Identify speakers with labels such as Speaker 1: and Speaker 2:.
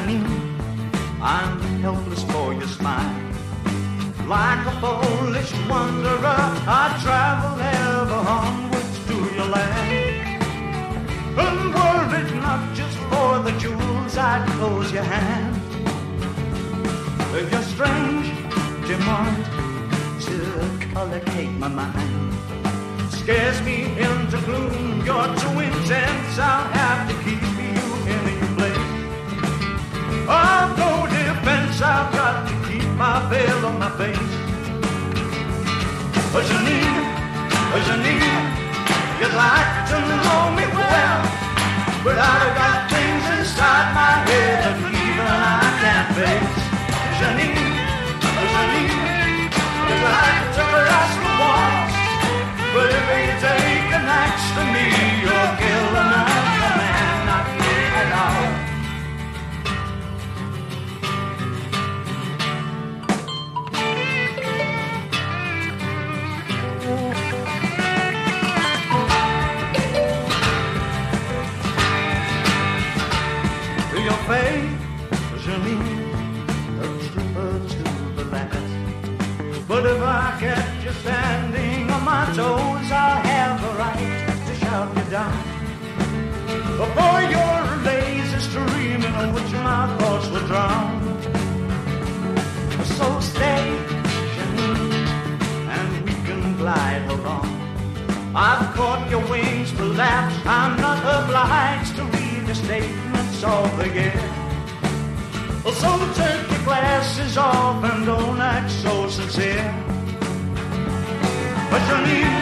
Speaker 1: Janine, I'm helpless for your smile. Like a foolish wanderer, I travel ever onwards to your land. And were it not just for the jewels, I'd close your hand. Your strange demand to collocate my mind scares me into gloom. You're too intense, I'll have to keep you in your place. I've no defense, I've got to keep my veil on my face. Janine, you'd like to know me well, but I've got things inside my head that even I can't face. Janine, you'd like to cross the walls, but if you take an axe to me, you'll kill another man, not me at all. Your faith, Janine, a trooper to the last. But if I catch you standing on my toes, I'll have a right to shout you down. Before your lazy stream in which my thoughts were drowned. So stay, Janine, and we can glide along. I've caught your wings collapse, I'm not obliged to read the statements of the air. So take your glasses off and don't act so sincere. But Janine,